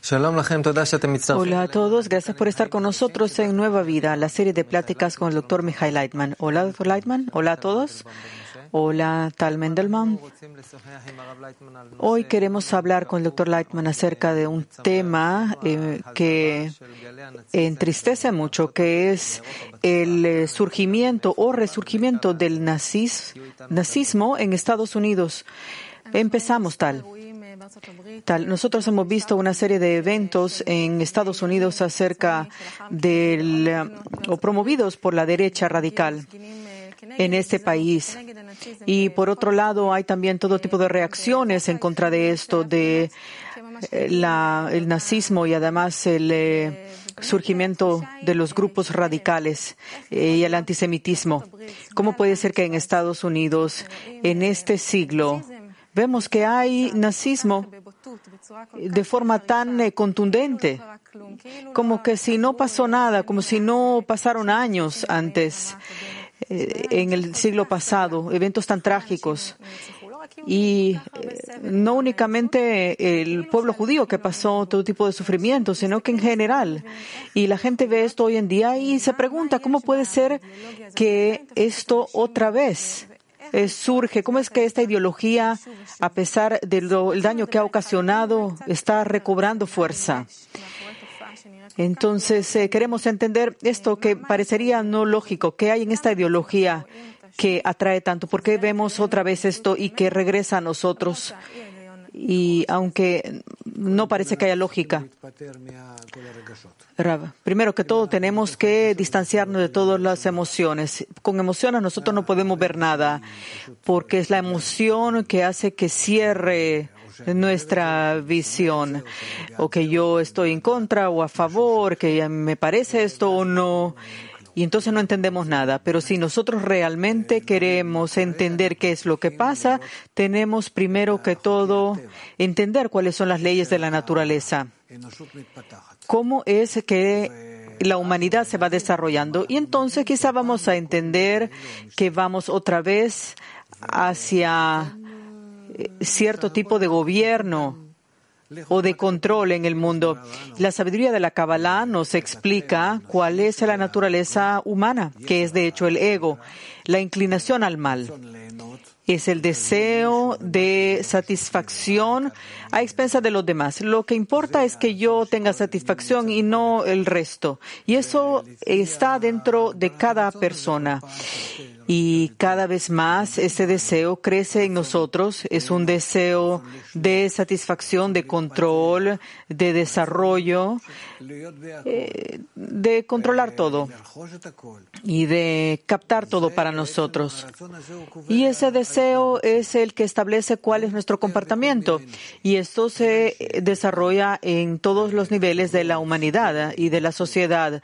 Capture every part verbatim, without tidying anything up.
Hola a todos, gracias por estar con nosotros en Nueva Vida, la serie de pláticas con el doctor Mihail Leitman. Hola, doctor Leitman. Hola a todos. Hola, Tal Mendelman. Hoy queremos hablar con el doctor Leitman acerca de un tema eh, que entristece mucho, que es el surgimiento o resurgimiento del nazis, nazismo en Estados Unidos. Empezamos, Tal. Tal. Nosotros hemos visto una serie de eventos en Estados Unidos acerca del, o promovidos por la derecha radical en este país. Y por otro lado, hay también todo tipo de reacciones en contra de esto, de la, el nazismo y además el eh, surgimiento de los grupos radicales eh, y el antisemitismo. ¿Cómo puede ser que en Estados Unidos, en este siglo, vemos que hay nazismo de forma tan eh, contundente, como que si no pasó nada, como si no pasaron años antes, eh, en el siglo pasado, eventos tan trágicos? Y eh, no únicamente el pueblo judío que pasó todo tipo de sufrimiento, sino que en general. Y la gente ve esto hoy en día y se pregunta, ¿cómo puede ser que esto otra vez Eh, surge? ¿Cómo es que esta ideología, a pesar del daño que ha ocasionado, está recobrando fuerza? Entonces, eh, queremos entender esto que parecería no lógico. ¿Qué hay en esta ideología que atrae tanto? ¿Por qué vemos otra vez esto y que regresa a nosotros? Y aunque no parece que haya lógica. Rav, primero que todo tenemos que distanciarnos de todas las emociones. Con emociones nosotros no podemos ver nada, porque es la emoción que hace que cierre nuestra visión, o que yo estoy en contra o a favor, que me parece esto o no. Y entonces no entendemos nada. Pero si nosotros realmente queremos entender qué es lo que pasa, tenemos primero que todo entender cuáles son las leyes de la naturaleza. ¿Cómo es que la humanidad se va desarrollando? Y entonces quizá vamos a entender que vamos otra vez hacia cierto tipo de gobierno o de control en el mundo. La sabiduría de la Kabbalah nos explica cuál es la naturaleza humana, que es de hecho el ego, la inclinación al mal. Es el deseo de satisfacción a expensas de los demás. Lo que importa es que yo tenga satisfacción y no el resto. Y eso está dentro de cada persona. Y cada vez más ese deseo crece en nosotros. Es un deseo de satisfacción, de control, de desarrollo, eh, de controlar todo y de captar todo para nosotros. Y ese deseo es el que establece cuál es nuestro comportamiento. Y esto se desarrolla en todos los niveles de la humanidad y de la sociedad.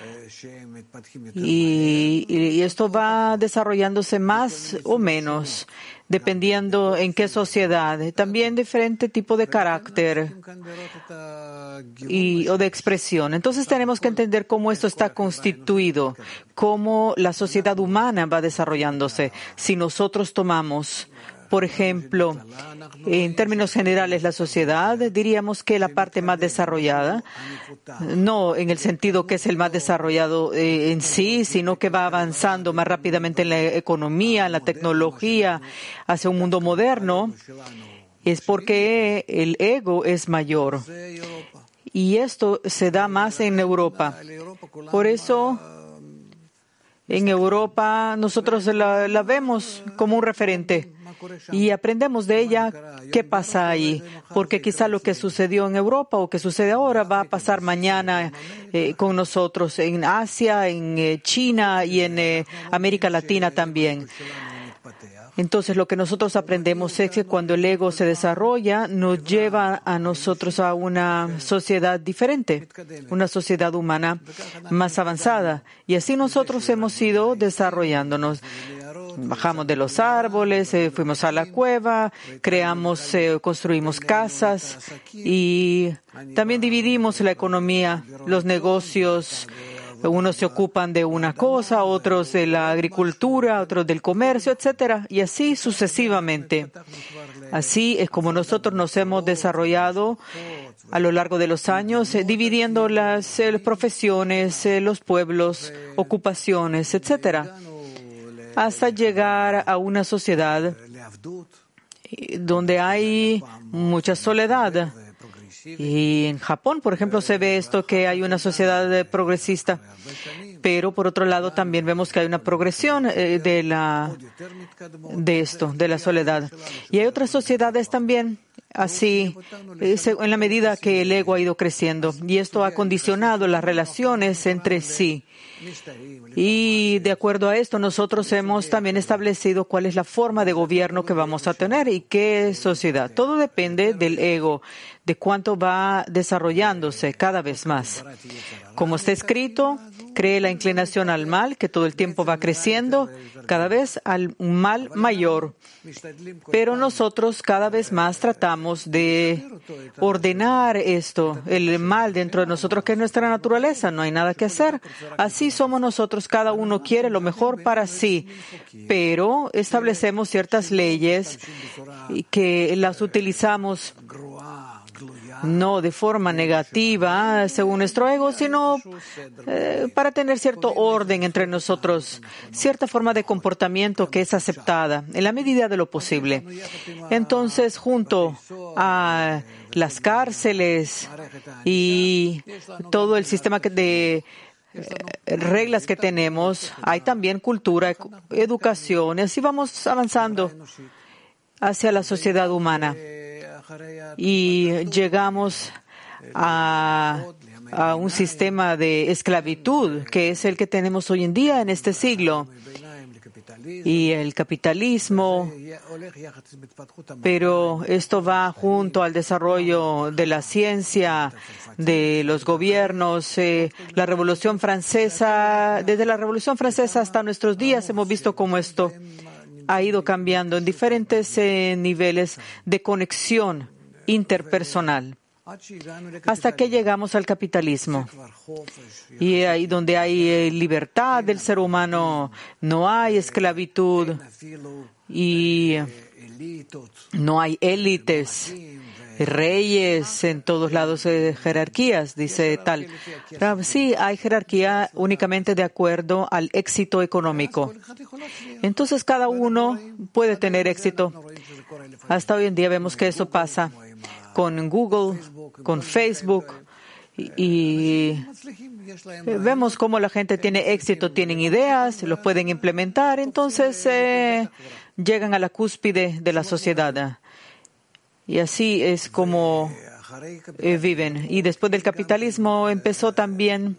Y, y esto va desarrollándose más o menos, dependiendo en qué sociedad. También diferente tipo de carácter y, o de expresión. Entonces tenemos que entender cómo esto está constituido, cómo la sociedad humana va desarrollándose. Si nosotros tomamos, por ejemplo, en términos generales, la sociedad, diríamos que la parte más desarrollada, no en el sentido que es el más desarrollado eh, en sí, sino que va avanzando más rápidamente en la economía, en la tecnología, hacia un mundo moderno, es porque el ego es mayor. Y esto se da más en Europa. Por eso, en Europa nosotros la, la vemos como un referente y aprendemos de ella qué pasa ahí, porque quizá lo que sucedió en Europa o que sucede ahora va a pasar mañana eh, con nosotros en Asia, en eh, China y en eh, América Latina también. Entonces, lo que nosotros aprendemos es que cuando el ego se desarrolla, nos lleva a nosotros a una sociedad diferente, una sociedad humana más avanzada. Y así nosotros hemos ido desarrollándonos. Bajamos de los árboles, eh, fuimos a la cueva, creamos, eh, construimos casas y también dividimos la economía, los negocios, Unos se ocupan de una cosa, otros de la agricultura, otros del comercio, etcétera, y así sucesivamente. Así es como nosotros nos hemos desarrollado a lo largo de los años, eh, dividiendo las eh, profesiones, eh, los pueblos, ocupaciones, etcétera, hasta llegar a una sociedad donde hay mucha soledad. Y en Japón, por ejemplo, se ve esto, que hay una sociedad progresista, pero por otro lado también vemos que hay una progresión eh, de la de esto, de la soledad. Y hay otras sociedades también así, eh, en la medida que el ego ha ido creciendo, y esto ha condicionado las relaciones entre sí. Y de acuerdo a esto, nosotros hemos también establecido cuál es la forma de gobierno que vamos a tener y qué sociedad. Todo depende del ego, de cuánto va desarrollándose cada vez más. Como está escrito, cree la inclinación al mal, que todo el tiempo va creciendo, cada vez al un mal mayor. Pero nosotros cada vez más tratamos de ordenar esto, el mal dentro de nosotros, que es nuestra naturaleza. No hay nada que hacer. Así somos nosotros. Cada uno quiere lo mejor para sí. Pero establecemos ciertas leyes que las utilizamos no de forma negativa, según nuestro ego, sino eh, para tener cierto orden entre nosotros, cierta forma de comportamiento que es aceptada en la medida de lo posible. Entonces, junto a las cárceles y todo el sistema de eh, reglas que tenemos, hay también cultura, educación, y así vamos avanzando hacia la sociedad humana. Y llegamos a, a un sistema de esclavitud que es el que tenemos hoy en día en este siglo. Y el capitalismo, pero esto va junto al desarrollo de la ciencia, de los gobiernos. Eh, la Revolución Francesa, desde la Revolución Francesa hasta nuestros días hemos visto cómo esto ha ido cambiando en diferentes eh, niveles de conexión interpersonal, hasta que llegamos al capitalismo. Y ahí donde hay eh, libertad del ser humano, no hay esclavitud y no hay élites, reyes en todos lados, eh, jerarquías, dice tal. Sí, hay jerarquía únicamente de acuerdo al éxito económico. Entonces cada uno puede tener éxito. Hasta hoy en día vemos que eso pasa con Google, con Facebook, y, y vemos cómo la gente tiene éxito, tienen ideas, los pueden implementar, entonces eh, llegan a la cúspide de la sociedad. Y así es como eh, viven. Y después del capitalismo empezó también,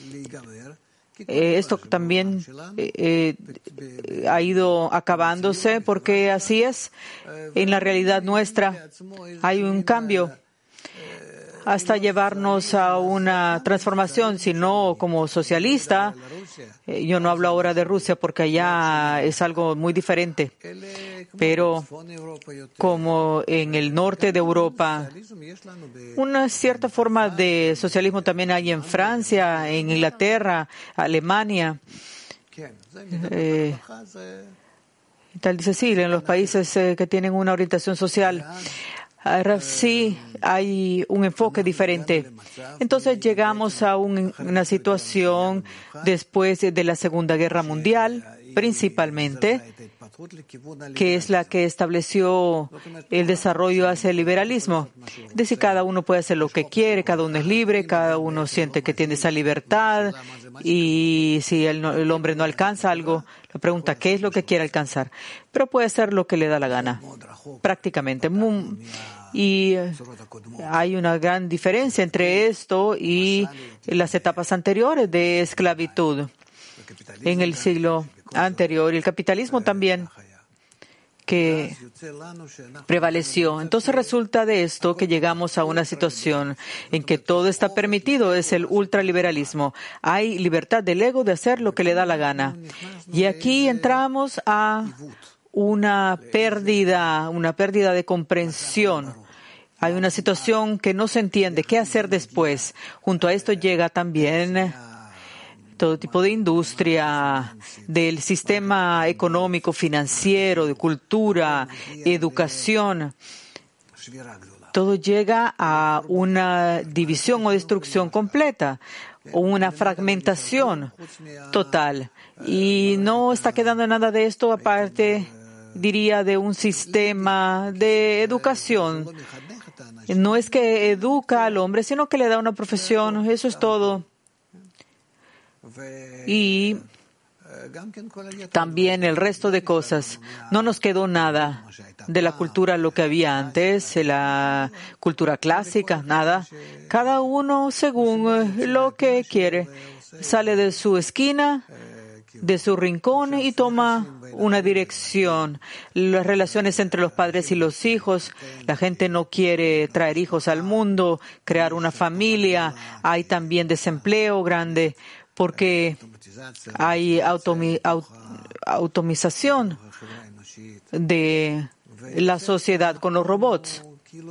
eh, esto también eh, eh, ha ido acabándose, porque así es. En la realidad nuestra hay un cambio hasta llevarnos a una transformación, si no como socialista. Eh, yo no hablo ahora de Rusia porque allá es algo muy diferente, pero como en el norte de Europa, una cierta forma de socialismo también hay en Francia, en Inglaterra, Alemania. Eh, tal dice sí, en los países eh, que tienen una orientación social. Ahora sí hay un enfoque diferente. Entonces llegamos a un, una situación después de la Segunda Guerra Mundial, principalmente, que es la que estableció el desarrollo hacia el liberalismo. Es decir, cada uno puede hacer lo que quiere, cada uno es libre, cada uno siente que tiene esa libertad, y si el, el hombre no alcanza algo, la pregunta, ¿qué es lo que quiere alcanzar? Pero puede hacer lo que le da la gana, prácticamente. Y hay una gran diferencia entre esto y las etapas anteriores de esclavitud en el siglo anterior, y el capitalismo también, que prevaleció. Entonces resulta de esto que llegamos a una situación en que todo está permitido, es el ultraliberalismo. Hay libertad del ego de hacer lo que le da la gana. Y aquí entramos a una pérdida, una pérdida de comprensión. Hay una situación que no se entiende. ¿Qué hacer después? Junto a esto llega también todo tipo de industria, del sistema económico, financiero, de cultura, educación. Todo llega a una división o destrucción completa, o una fragmentación total. Y no está quedando nada de esto aparte, diría, de un sistema de educación. No es que educa al hombre, sino que le da una profesión. Eso es todo. Y también el resto de cosas. No nos quedó nada de la cultura, lo que había antes, la cultura clásica, nada. Cada uno según lo que quiere. Sale de su esquina, de su rincón y toma una dirección. Las relaciones entre los padres y los hijos. La gente no quiere traer hijos al mundo, crear una familia. Hay también desempleo grande porque hay automi- aut- automización de la sociedad con los robots.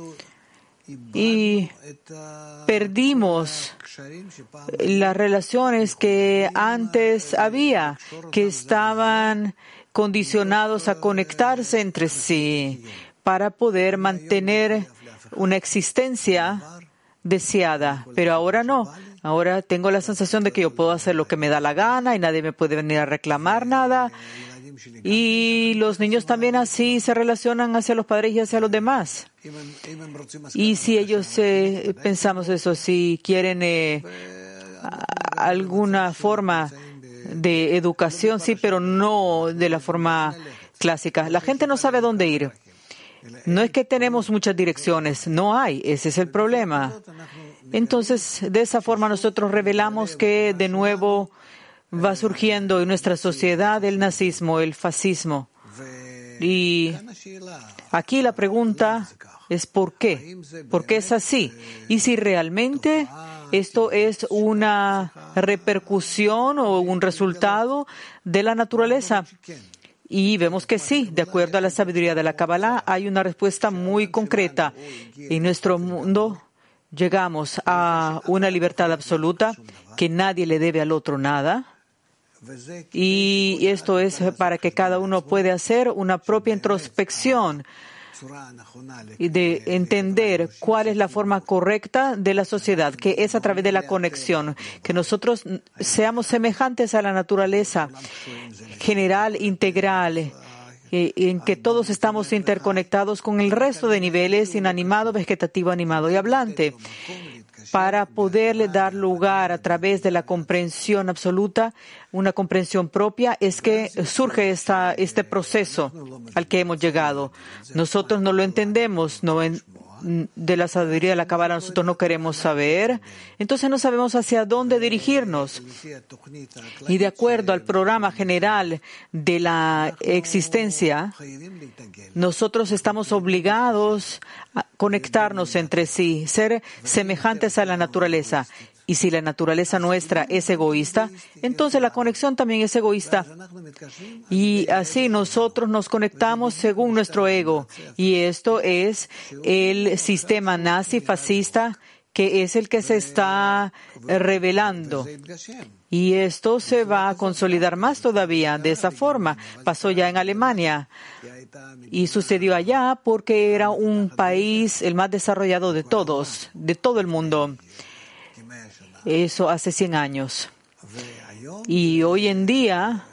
Y perdimos las relaciones que antes había, que estaban condicionados a conectarse entre sí para poder mantener una existencia deseada. Pero ahora no. Ahora tengo la sensación de que yo puedo hacer lo que me da la gana y nadie me puede venir a reclamar nada. Y los niños también así se relacionan hacia los padres y hacia los demás. Y si ellos eh, pensamos eso, si quieren eh, alguna forma de educación, sí, pero no de la forma clásica. La gente no sabe dónde ir. No es que tenemos muchas direcciones, no hay, ese es el problema. Entonces, de esa forma nosotros revelamos que de nuevo va surgiendo en nuestra sociedad el nazismo, el fascismo. Y aquí la pregunta es ¿por qué? ¿Por qué es así? Y si realmente esto es una repercusión o un resultado de la naturaleza. Y vemos que sí, de acuerdo a la sabiduría de la Kabbalah, hay una respuesta muy concreta. En nuestro mundo llegamos a una libertad absoluta, que nadie le debe al otro nada. Y esto es para que cada uno pueda hacer una propia introspección y de entender cuál es la forma correcta de la sociedad, que es a través de la conexión, que nosotros seamos semejantes a la naturaleza general, integral, en que todos estamos interconectados con el resto de niveles, inanimado, vegetativo, animado y hablante, para poderle dar lugar a través de la comprensión absoluta, una comprensión propia, es que surge esta, este proceso al que hemos llegado. Nosotros no lo entendemos, no en, de la sabiduría de la Kabbalah nosotros no queremos saber, entonces no sabemos hacia dónde dirigirnos. Y de acuerdo al programa general de la existencia, nosotros estamos obligados a conectarnos entre sí, ser semejantes a la naturaleza. Y si la naturaleza nuestra es egoísta, entonces la conexión también es egoísta. Y así nosotros nos conectamos según nuestro ego. Y esto es el sistema nazi fascista, que es el que se está revelando. Y esto se va a consolidar más todavía de esa forma. Pasó ya en Alemania. Y sucedió allá porque era un país el más desarrollado de todos, de todo el mundo. Eso hace cien años. Y hoy en día,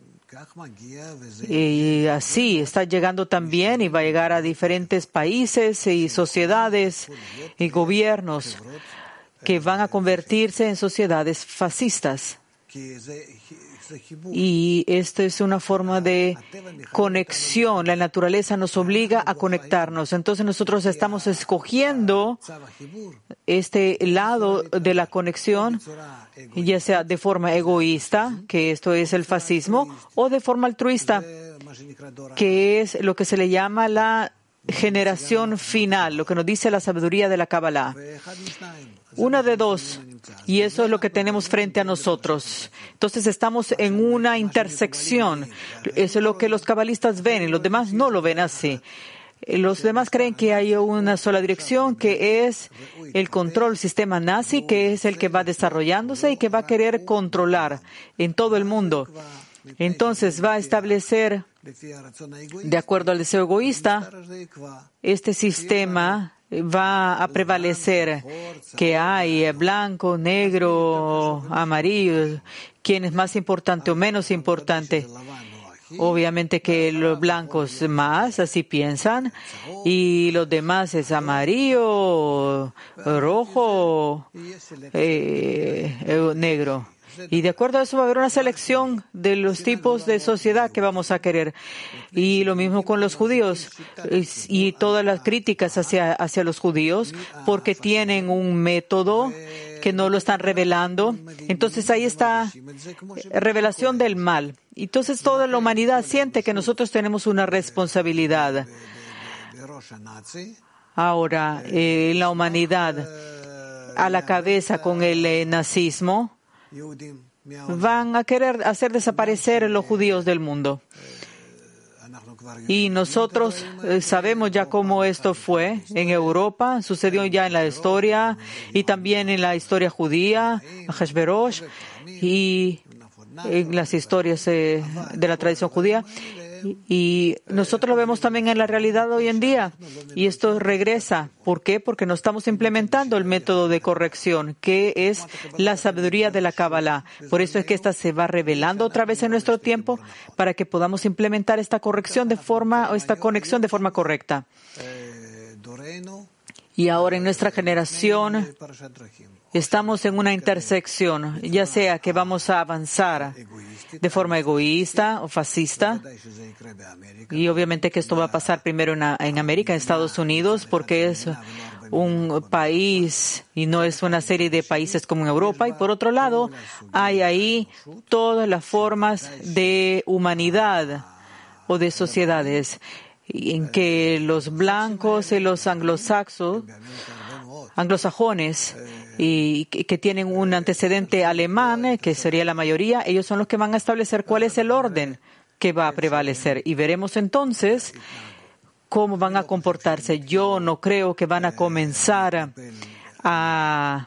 y así está llegando también y va a llegar a diferentes países y sociedades y gobiernos que van a convertirse en sociedades fascistas. Y esto es una forma de conexión. La naturaleza nos obliga a conectarnos. Entonces nosotros estamos escogiendo este lado de la conexión, ya sea de forma egoísta, que esto es el fascismo, o de forma altruista, que es lo que se le llama la generación final, lo que nos dice la sabiduría de la Kabbalah. Una de dos, y eso es lo que tenemos frente a nosotros. Entonces estamos en una intersección. Eso es lo que los cabalistas ven y los demás no lo ven así. Los demás creen que hay una sola dirección, que es el control sistema nazi, que es el que va desarrollándose y que va a querer controlar en todo el mundo. Entonces va a establecer, de acuerdo al deseo egoísta, este sistema va a prevalecer, que hay blanco, negro, amarillo, quién es más importante o menos importante. Obviamente que los blancos más, así piensan, y los demás es amarillo, rojo, eh, negro. Y de acuerdo a eso va a haber una selección de los tipos de sociedad que vamos a querer. Y lo mismo con los judíos. Y todas las críticas hacia, hacia los judíos, porque tienen un método que no lo están revelando. Entonces ahí está revelación del mal. Entonces toda la humanidad siente que nosotros tenemos una responsabilidad. Ahora, eh, la humanidad a la cabeza con el eh, nazismo, van a querer hacer desaparecer a los judíos del mundo. Y nosotros eh, sabemos ya cómo esto fue en Europa, sucedió ya en la historia y también en la historia judía, Hashverosh, y en las historias eh, de la tradición judía. Y nosotros lo vemos también en la realidad hoy en día. Y esto regresa. ¿Por qué? Porque no estamos implementando el método de corrección, que es la sabiduría de la Kabbalah. Por eso es que esta se va revelando otra vez en nuestro tiempo para que podamos implementar esta corrección de forma, o esta conexión de forma correcta. Y ahora en nuestra generación estamos en una intersección, ya sea que vamos a avanzar de forma egoísta o fascista, y obviamente que esto va a pasar primero en, en América, en Estados Unidos, porque es un país y no es una serie de países como en Europa, y por otro lado hay ahí todas las formas de humanidad o de sociedades en que los blancos y los anglosaxos, anglosajones, y que tienen un antecedente alemán, que sería la mayoría, ellos son los que van a establecer cuál es el orden que va a prevalecer. Y veremos entonces cómo van a comportarse. Yo no creo que van a comenzar a,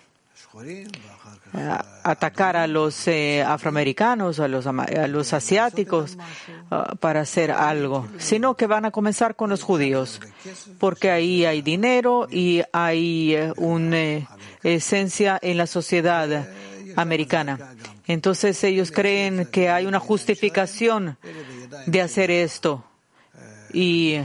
a atacar a los eh, afroamericanos, a los, a los asiáticos, uh, para hacer algo, sino que van a comenzar con los judíos, porque ahí hay dinero y hay eh, una eh, esencia en la sociedad americana. Entonces ellos creen que hay una justificación de hacer esto y,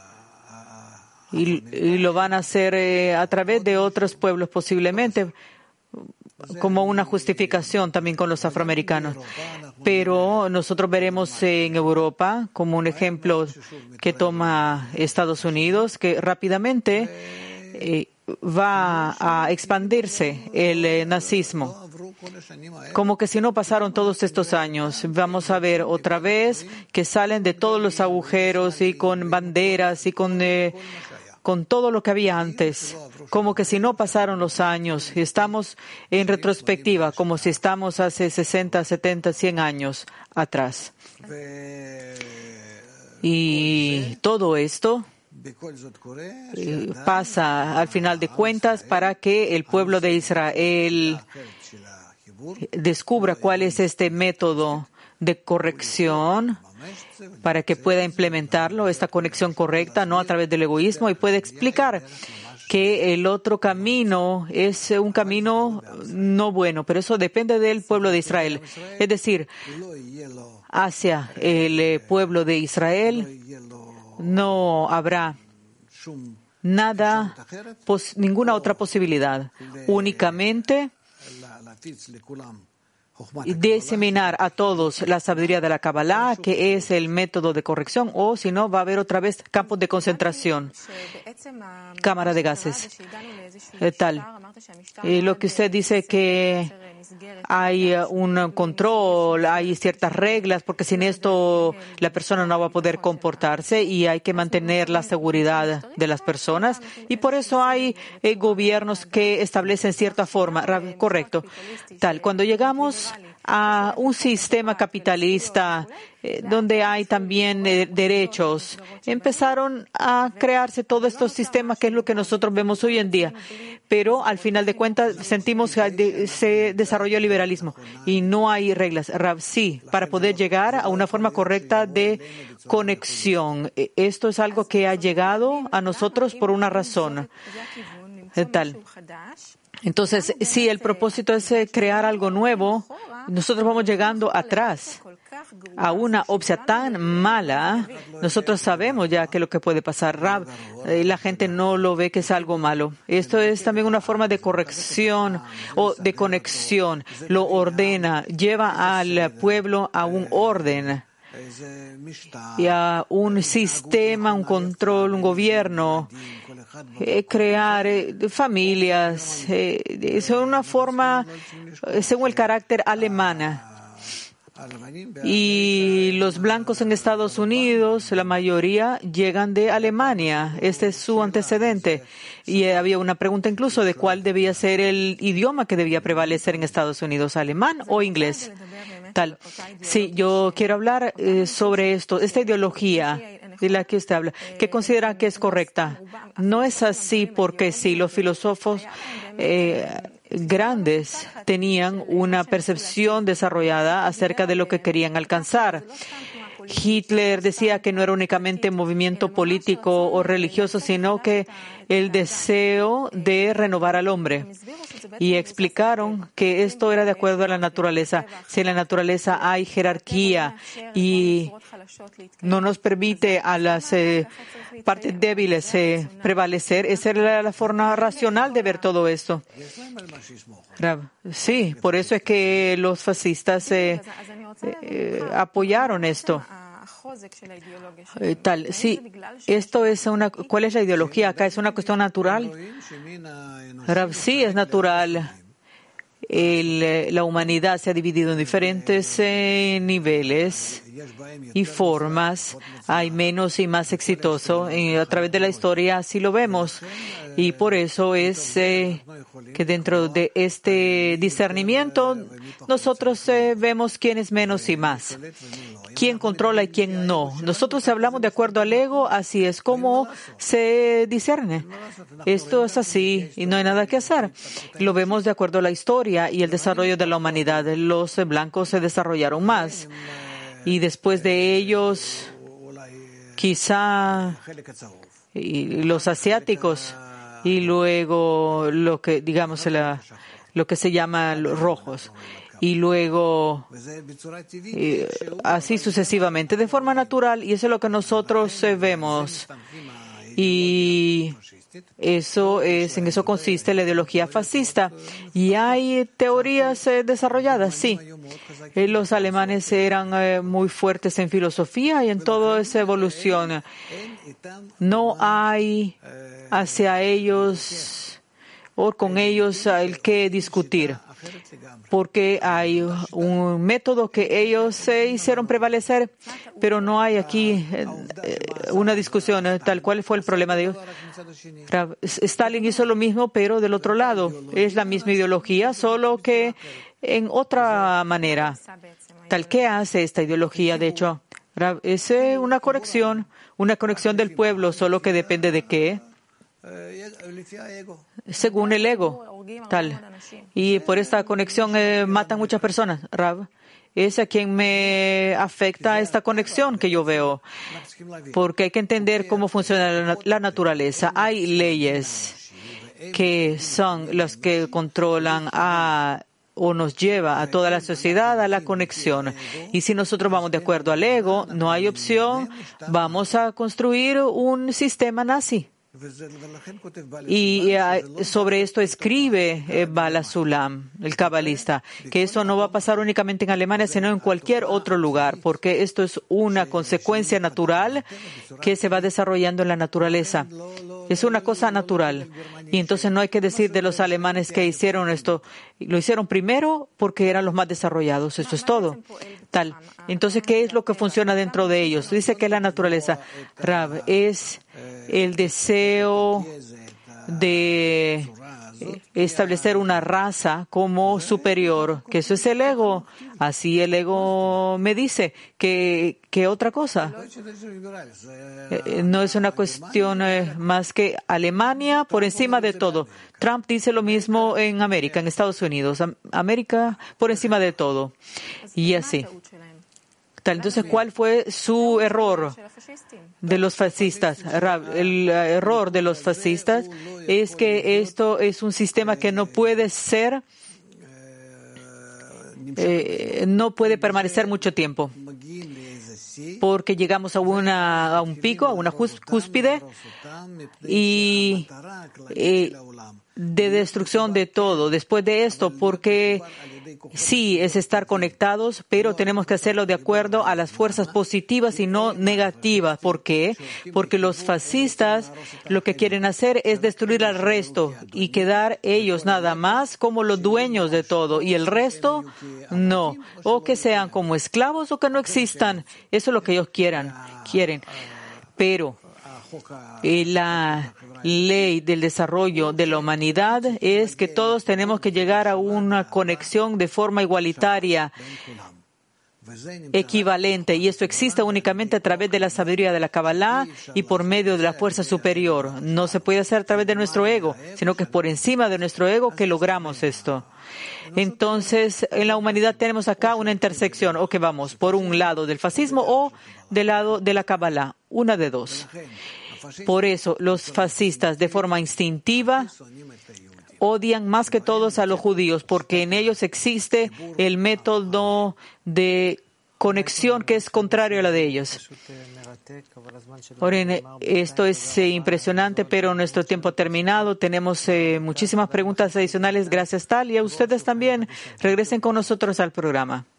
y, y lo van a hacer eh, a través de otros pueblos posiblemente, como una justificación también con los afroamericanos. Pero nosotros veremos en Europa como un ejemplo que toma Estados Unidos, que rápidamente eh, va a expandirse el eh, nazismo. Como que si no pasaron todos estos años, vamos a ver otra vez que salen de todos los agujeros y con banderas y con... Eh, con todo lo que había antes, como que si no pasaron los años, estamos en retrospectiva, como si estamos hace sesenta, setenta, cien años atrás. Y todo esto eh, pasa al final de cuentas para que el pueblo de Israel descubra cuál es este método de corrección, para que pueda implementarlo, esta conexión correcta, no a través del egoísmo, y pueda explicar que el otro camino es un camino no bueno, pero eso depende del pueblo de Israel. Es decir, hacia el pueblo de Israel no habrá nada, pos, ninguna otra posibilidad, únicamente diseminar a todos la sabiduría de la Kabbalah, que es el método de corrección, o si no, va a haber otra vez campos de concentración, cámara de gases, eh, tal. Y lo que usted dice que hay un control, hay ciertas reglas, porque sin esto la persona no va a poder comportarse y hay que mantener la seguridad de las personas. Y por eso hay eh, gobiernos que establecen cierta forma, correcto, tal. Cuando llegamos a un sistema capitalista eh, donde hay también eh, derechos. Empezaron a crearse todos estos sistemas que es lo que nosotros vemos hoy en día. Pero al final de cuentas sentimos que se desarrolló el liberalismo y no hay reglas. Rav, sí, para poder llegar a una forma correcta de conexión. Esto es algo que ha llegado a nosotros por una razón. Tal. Entonces, si el propósito es crear algo nuevo, nosotros vamos llegando atrás a una opción tan mala. Nosotros sabemos ya que lo que puede pasar, Rab, eh, la gente no lo ve que es algo malo. Esto es también una forma de corrección o de conexión. Lo ordena, lleva al pueblo a un orden y a un sistema, un control, un gobierno. Eh, crear eh, familias, eh, es una forma, eh, según el carácter alemán. Y los blancos en Estados Unidos, la mayoría llegan de Alemania. Este es su antecedente. Y eh, había una pregunta incluso de cuál debía ser el idioma que debía prevalecer en Estados Unidos, alemán o inglés. Tal. Sí, yo quiero hablar eh, sobre esto, esta ideología de la que usted habla, que considera que es correcta. No es así porque sí, los filósofos eh, grandes tenían una percepción desarrollada acerca de lo que querían alcanzar. Hitler decía que no era únicamente movimiento político o religioso, sino que el deseo de renovar al hombre. Y explicaron que esto era de acuerdo a la naturaleza. Si en la naturaleza hay jerarquía y no nos permite a las eh, partes débiles eh, prevalecer, esa era la forma racional de ver todo esto. Sí, por eso es que los fascistas eh, eh, apoyaron esto. Eh, tal, sí, esto es una, ¿cuál es la ideología acá? ¿Es una cuestión natural? Rav, sí, es natural. El, la humanidad se ha dividido en diferentes eh, niveles y formas. Hay menos y más exitoso. Y a través de la historia así lo vemos. Y por eso es eh, que dentro de este discernimiento nosotros eh, vemos quién es menos y más. Quién controla y quién no. Nosotros hablamos de acuerdo al ego, así es como se discierne. Esto es así y no hay nada que hacer. Lo vemos de acuerdo a la historia y el desarrollo de la humanidad. Los blancos se desarrollaron más y después de ellos, quizá y los asiáticos y luego lo que digamos la, lo que se llama los rojos. Y luego, y así sucesivamente, de forma natural, y eso es lo que nosotros eh, vemos. Y eso es, en eso consiste la ideología fascista. Y hay teorías eh, desarrolladas, sí. Eh, los alemanes eran eh, muy fuertes en filosofía y en toda esa evolución. No hay hacia ellos o con ellos el que discutir. Porque hay un método que ellos se hicieron prevalecer, pero no hay aquí eh, una discusión eh, tal cual fue el problema de ellos. Stalin hizo lo mismo, pero del otro lado. Es la misma ideología, solo que en otra manera. Tal que hace esta ideología, de hecho, es eh, una conexión, una conexión del pueblo, solo que depende de qué. Según el ego, tal. Y por esta conexión eh, matan muchas personas. Rav, es a quien me afecta esta conexión que yo veo. Porque hay que entender cómo funciona la, la naturaleza. Hay leyes que son las que controlan a o nos lleva a toda la sociedad a la conexión. Y si nosotros vamos de acuerdo al ego, no hay opción, vamos a construir un sistema nazi. Y uh, sobre esto escribe eh, Bala Sulam, el cabalista, que eso no va a pasar únicamente en Alemania, sino en cualquier otro lugar, porque esto es una consecuencia natural que se va desarrollando en la naturaleza. Es una cosa natural. Y entonces no hay que decir de los alemanes que hicieron esto. Lo hicieron primero porque eran los más desarrollados. Eso es todo. Tal. Entonces, ¿qué es lo que funciona dentro de ellos? Dice que la naturaleza, Rav, es el deseo de establecer una raza como superior, que eso es el ego. Así el ego me dice que, que otra cosa. Eh, no es una cuestión eh, más que Alemania por encima de todo. Trump dice lo mismo en América, en Estados Unidos. América por encima de todo. Y así. Entonces, ¿cuál fue su error de los fascistas? El error de los fascistas es que esto es un sistema que no puede ser, eh, no puede permanecer mucho tiempo. Porque llegamos a, una, a un pico, a una cúspide y eh, de destrucción de todo. Después de esto, porque sí, es estar conectados, pero tenemos que hacerlo de acuerdo a las fuerzas positivas y no negativas. ¿Por qué? Porque los fascistas lo que quieren hacer es destruir al resto y quedar ellos nada más como los dueños de todo y el resto no. O que sean como esclavos o que no existan. Eso es lo que ellos quieran, quieren. Pero eh, la ley del desarrollo de la humanidad es que todos tenemos que llegar a una conexión de forma igualitaria, equivalente, y esto existe únicamente a través de la sabiduría de la Kabbalah y por medio de la fuerza superior. No se puede hacer a través de nuestro ego, sino que es por encima de nuestro ego que logramos esto. Entonces, en la humanidad tenemos acá una intersección, o que vamos por un lado del fascismo o del lado de la Kabbalah, una de dos. Por eso, los fascistas, de forma instintiva, odian más que todos a los judíos, porque en ellos existe el método de conexión que es contrario a la de ellos. Oren, esto es eh, impresionante, pero nuestro tiempo ha terminado. Tenemos eh, muchísimas preguntas adicionales. Gracias, Tal, y a ustedes también. Regresen con nosotros al programa.